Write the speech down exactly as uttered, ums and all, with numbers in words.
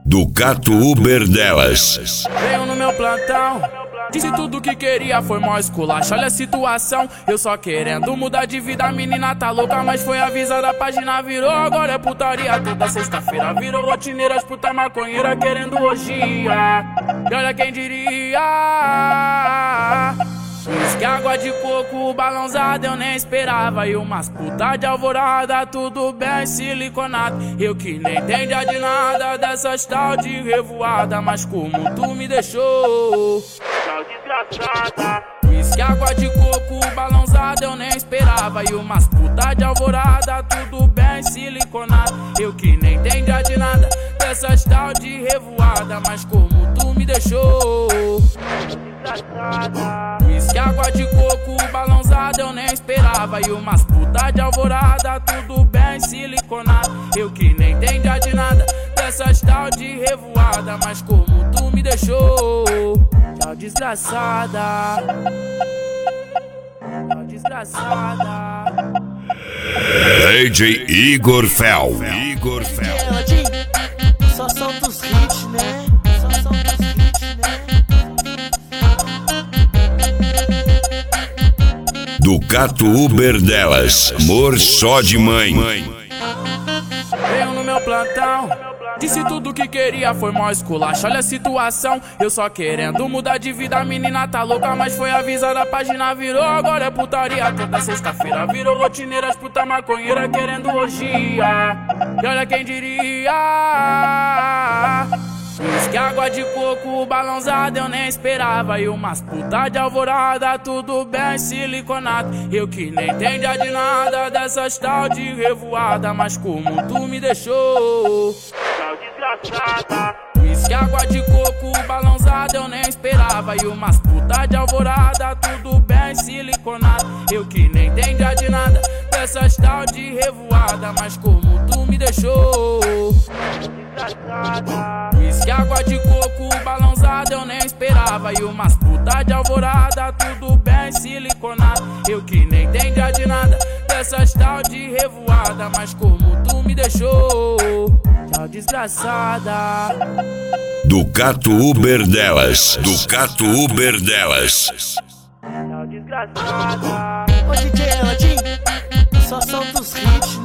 Ducato Uber delas. Veio no meu plantão, disse tudo que queria, foi mó esculacho. Olha a situação, eu só querendo mudar de vida. A menina tá louca, mas foi avisada, a página virou. Agora é putaria toda sexta-feira. Virou rotineira, as puta maconheira querendo orgia. E olha quem diria, diz que água de coco balãozada eu nem esperava. E umas puta de alvorada, tudo bem siliconado. Eu que nem entendia de nada dessas tal de revoada. Mas como tu me deixou, tal desgraçada. Diz que água de coco balãozada eu nem esperava. E umas puta de alvorada, tudo bem siliconado. Eu que nem entendia de nada dessas tal de revoada. Mas como tu me deixou, diz que água de coco balãozada eu nem esperava. E umas puta de alvorada, tudo bem siliconado. Eu que nem entendia de nada dessas tal de revoada. Mas como tu me deixou, tchau desgraçada, tchau desgraçada. D J Igor Fel. Igor Fel. Só solta os hits, né? Só solta os hits, né? Ducato Uber delas. Amor só de mãe. Veio no meu plantão, disse tudo que queria, foi mó esculacho. Olha a situação, eu só querendo mudar de vida. A menina tá louca, mas foi avisada, a página virou. Agora é putaria toda sexta-feira. Virou rotineira, as puta maconheira querendo orgia. E olha quem diria, diz que água de coco balãozada eu nem esperava. E umas puta de alvorada, tudo bem siliconado. Eu que nem entendia de nada dessas tal de revoada. Mas como tu me deixou, tal desgraçada. Diz que água de coco balãozada eu nem esperava. E umas puta de alvorada, tudo bem siliconado. Eu que nem entendia de nada dessas tal de revoada. Mas como tu me deixou, diz que água de coco balãozada eu nem esperava. E umas puta de alvorada, tudo bem siliconado. Eu que nem entendia de nada dessas tal de revoada. Mas como tu me deixou, tchau desgraçada. Ducato Uber delas. Ducato Uber delas. Tchau desgraçada. Ô D J Eladinho, só solta os hits,